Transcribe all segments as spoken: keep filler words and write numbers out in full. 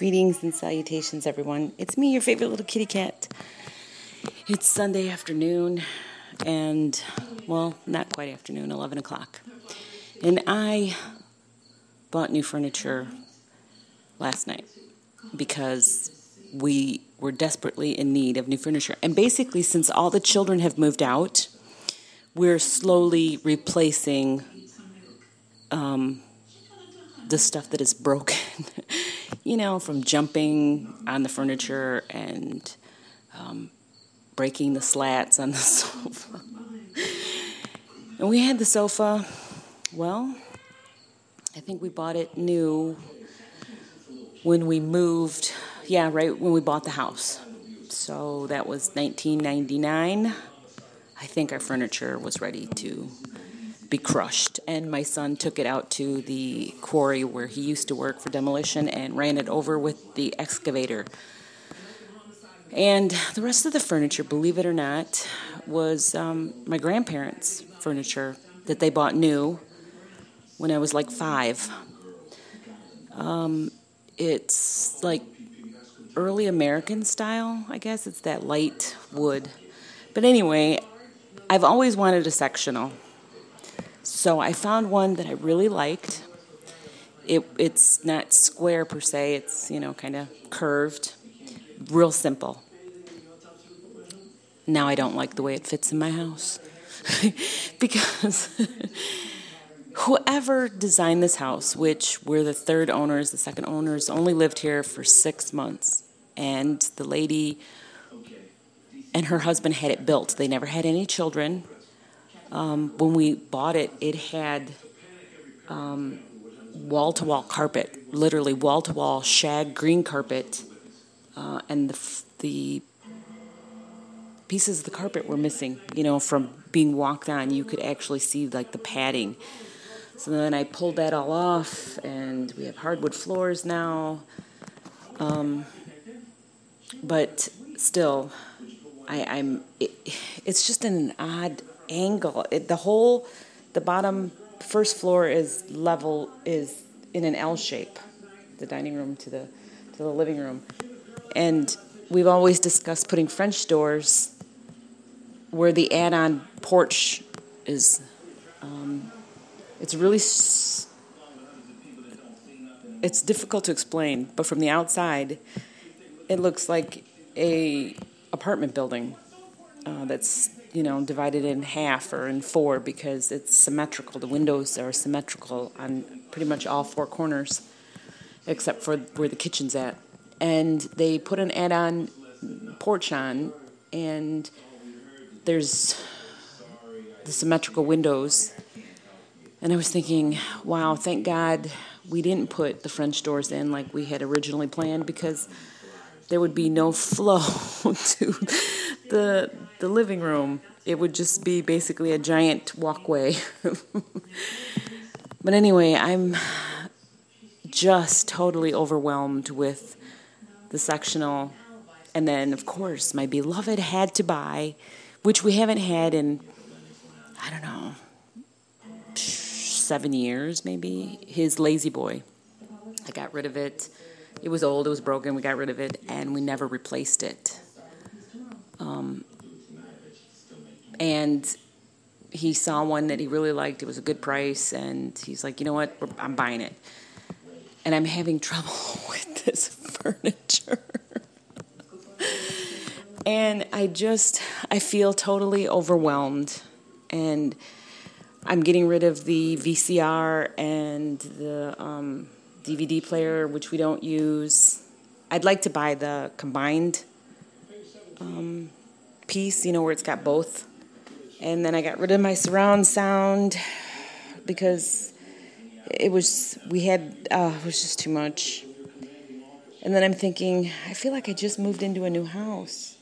Greetings and salutations, everyone. It's me, your favorite little kitty cat. It's Sunday afternoon, and, well, not quite afternoon, eleven o'clock. And I bought new furniture last night because we were desperately in need of new furniture. And basically, since all the children have moved out, we're slowly replacing um, the stuff that is broken. You know, from jumping on the furniture and um, breaking the slats on the sofa. And we had the sofa, well, I think we bought it new when we moved, yeah, right when we bought the house. So that was nineteen ninety-nine. I think our furniture was ready to be crushed, and my son took it out to the quarry where he used to work for demolition and ran it over with the excavator. And the rest of the furniture, believe it or not, was um, my grandparents' furniture that they bought new when I was like five. Um, it's like early American style, I guess. It's that light wood. But anyway, I've always wanted a sectional. So I found one that I really liked. It It's not square per se. It's, you know, kind of curved. Real simple. Now I don't like the way it fits in my house. Because whoever designed this house, which we're the third owners, the second owners, only lived here for six months. And the lady and her husband had it built. They never had any children. Um, when we bought it, it had um, wall-to-wall carpet, literally wall-to-wall shag green carpet, uh, and the, the pieces of the carpet were missing, you know, from being walked on. You could actually see, like, the padding. So then I pulled that all off, and we have hardwood floors now. Um, but still, I, I'm. It, it's just an odd angle. It, the whole, the bottom first floor is level, is in an L shape, the dining room to the to the living room, and we've always discussed putting French doors where the add-on porch is. Um, it's really, it's difficult to explain, but from the outside, it looks like a apartment building uh, that's, you know, divided in half or in four because it's symmetrical. The windows are symmetrical on pretty much all four corners, except for where the kitchen's at. And they put an add-on porch on, and there's the symmetrical windows. And I was thinking, wow, thank God we didn't put the French doors in like we had originally planned, because there would be no flow to the the living room. It would just be basically a giant walkway. But anyway, I'm just totally overwhelmed with the sectional. And then, of course, my beloved had to buy, which we haven't had in, I don't know, seven years maybe, his Lazy Boy. I got rid of it. It was old, it was broken, we got rid of it, and we never replaced it. Um, and he saw one that he really liked. It was a good price, and he's like, you know what, I'm buying it. And I'm having trouble with this furniture. And I just, I feel totally overwhelmed. And I'm getting rid of the V C R and the um, D V D player, which we don't use. I'd like to buy the combined um, piece, you know, where it's got both. And then I got rid of my surround sound because it was, we had, uh, it was just too much. And then I'm thinking, I feel like I just moved into a new house.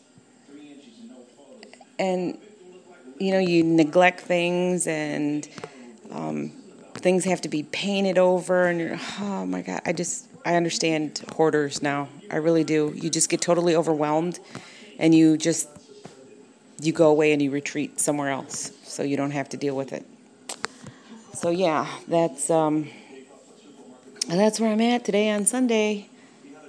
And, you know, you neglect things, and um, things have to be painted over, and you're, oh my God, I just, I understand hoarders now. I really do. You just get totally overwhelmed, and you just, you go away and you retreat somewhere else so you don't have to deal with it. So yeah, that's um, that's where I'm at today on Sunday.